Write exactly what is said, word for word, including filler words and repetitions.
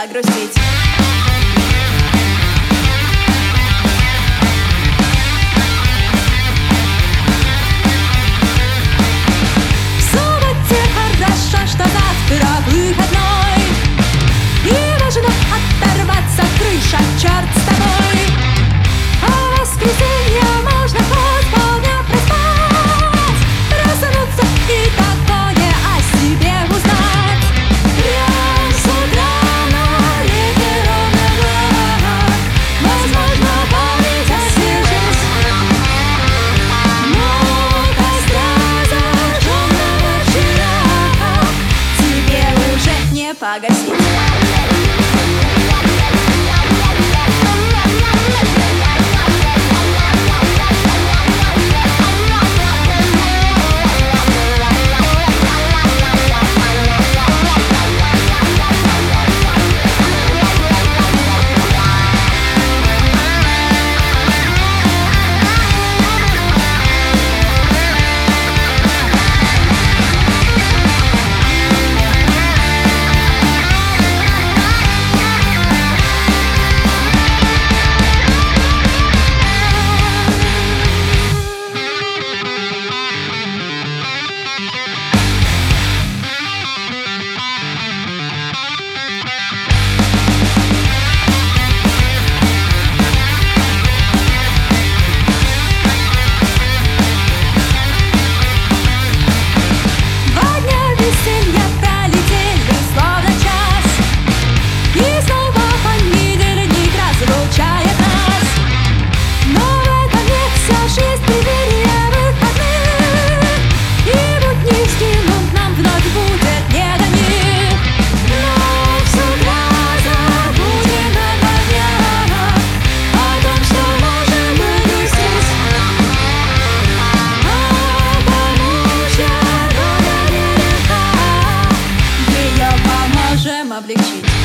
погрустить. В субботе хорошо, что завтра выходной, и можно оторваться, крыша, черт с тобой. А в воскресенье можно хоть полдня проспать, проснуться и такое о себе узнать. Я с утра налитый ровно глаз, возможно, память освежусь, но костра зажженного вчера тебе уже не погасить. Облегчить.